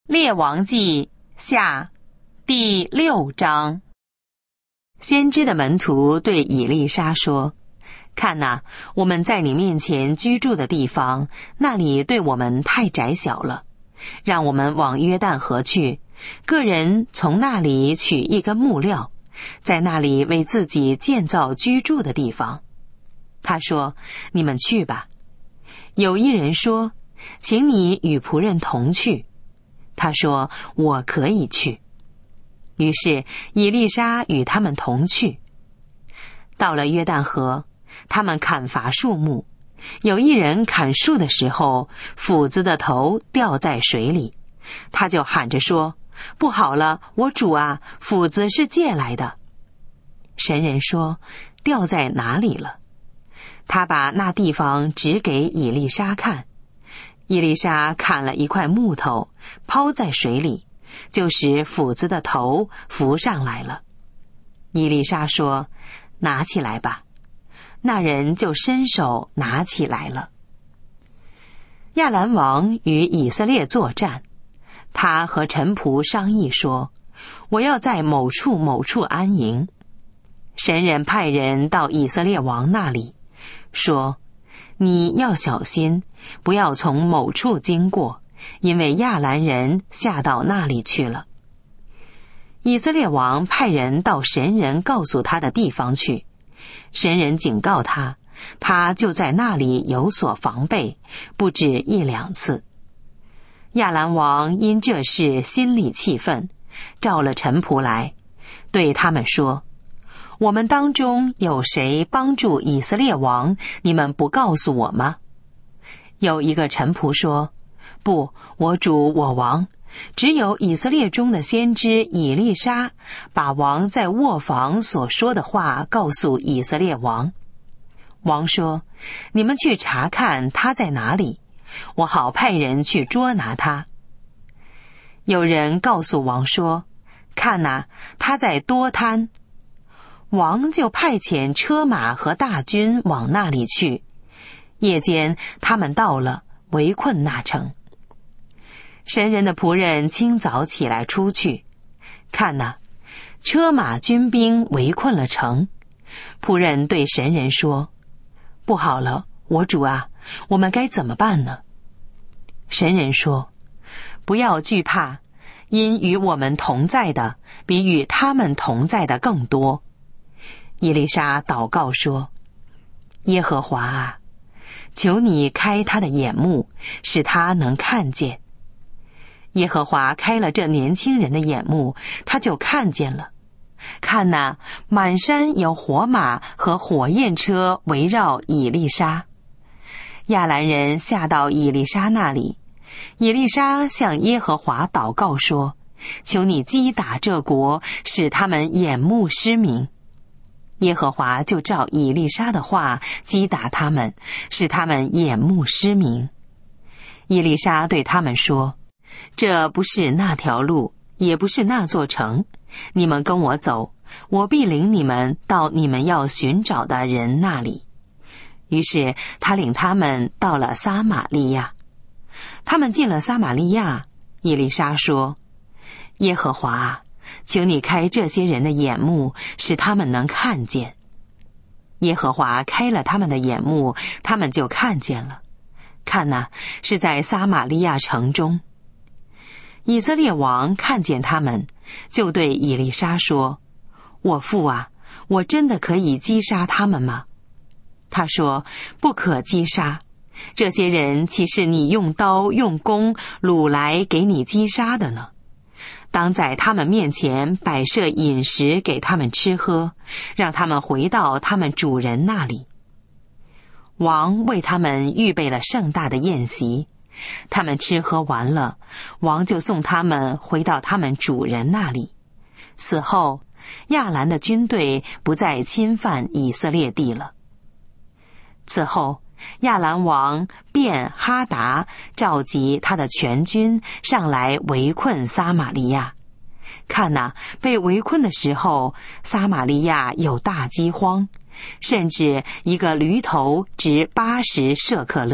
列王记下第6章。先知的门徒对以利沙说，看哪，我们在你面前居住的地方，那里对我们太窄小了，让我们往约旦河去，个人从那里取一根木料，在那里为自己建造居住的地方。他说，你们去吧。有一人说，请你与仆人同去。他说，我可以去。于是以利沙与他们同去。到了约旦河，他们砍伐树木，有一人砍树的时候，斧子的头掉在水里，他就喊着说，不好了，我主啊，斧子是借来的。神人说，掉在哪里了？他把那地方指给以利沙看。以利沙砍了一块木头，抛在水里，就使斧子的头浮上来了。以利沙说，拿起来吧。那人就伸手拿起来了。亚兰王与以色列作战，他和臣仆商议说，我要在某处某处安营。神人派人到以色列王那里，说，你要小心，不要从某处经过，因为亚兰人下到那里去了。以色列王派人到神人告诉他的地方去，神人警告他，他就在那里有所防备，不止1、2次。亚兰王因这事心里气愤，召了臣仆来，对他们说，我们当中有谁帮助以色列王，你们不告诉我吗？有一个臣仆说，不，我主我王，只有以色列中的先知以利沙把王在卧房所说的话告诉以色列王。王说，你们去查看他在哪里，我好派人去捉拿他。有人告诉王说，看哪，他在多滩。王就派遣车马和大军往那里去。夜间他们到了，围困那城。神人的仆人清早起来出去，看哪，车马军兵围困了城。仆人对神人说，不好了，我主啊，我们该怎么办呢？神人说，不要惧怕，因与我们同在的比与他们同在的更多。以利沙祷告说，耶和华啊，求你开他的眼目，使他能看见。耶和华开了这年轻人的眼目，他就看见了。看哪，满山有火马和火焰车围绕以利沙。亚兰人下到以利沙那里，以利沙向耶和华祷告说，求你击打这国，使他们眼目失明。耶和华就照以利沙的话击打他们，使他们眼目失明。以利沙对他们说，这不是那条路，也不是那座城，你们跟我走，我必领你们到你们要寻找的人那里。于是他领他们到了撒玛利亚。他们进了撒玛利亚，以利沙说，耶和华，求你开这些人的眼目，使他们能看见。耶和华开了他们的眼目，他们就看见了。看哪，是在撒玛利亚城中。以色列王看见他们，就对以利沙说，我父啊，我真的可以击杀他们吗？他说，不可击杀，这些人岂是你用刀用弓掳来给你击杀的呢？当在他们面前摆设饮食给他们吃喝，让他们回到他们主人那里。王为他们预备了盛大的宴席，他们吃喝完了，王就送他们回到他们主人那里。此后，亚兰的军队不再侵犯以色列地了。此后，亚兰王便哈达召集他的全军上来围困撒玛利亚。看哪，被围困的时候，撒玛利亚有大饥荒，甚至一个驴头值80舍克勒，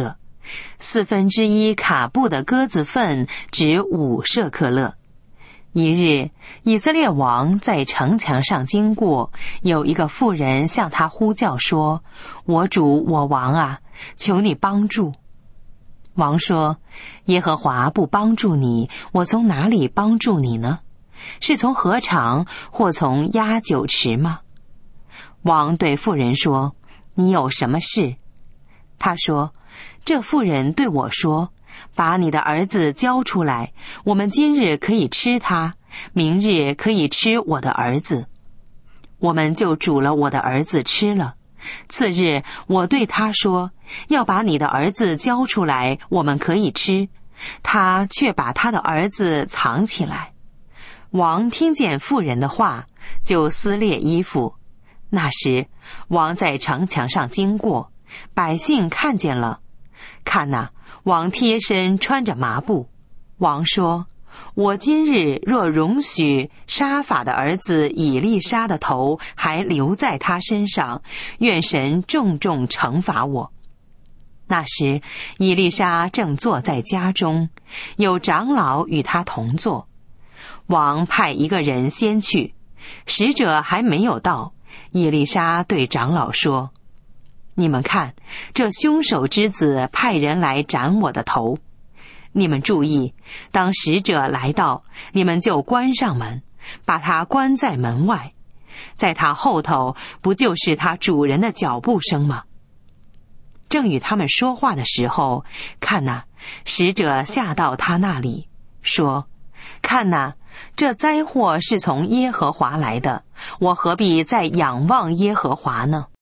1/4卡布的鸽子粪值5舍克勒。一日，以色列王在城墙上经过，有一个妇人向他呼叫说：我主我王啊，求你帮助。王说：耶和华不帮助你，我从哪里帮助你呢？是从禾场或从压酒池吗？王对妇人说：你有什么事？他说：这妇人对我说，把你的儿子交出来，我们今日可以吃他，明日可以吃我的儿子。我们就煮了我的儿子吃了。次日我对他说，要把你的儿子交出来，我们可以吃，他却把他的儿子藏起来。王听见妇人的话，就撕裂衣服。那时王在城墙上经过，百姓看见了，看哪，王贴身穿着麻布。王说：我今日若容许沙法的儿子以利沙的头还留在他身上，愿神重重惩罚我。那时以利沙正坐在家中，有长老与他同坐。王派一个人先去，使者还没有到，以利沙对长老说：你们看，这凶手之子派人来斩我的头。你们注意，当使者来到，你们就关上门，把他关在门外。在他后头，不就是他主人的脚步声吗？正与他们说话的时候，看哪，使者下到他那里，说：看哪，这灾祸是从耶和华来的，我何必再仰望耶和华呢？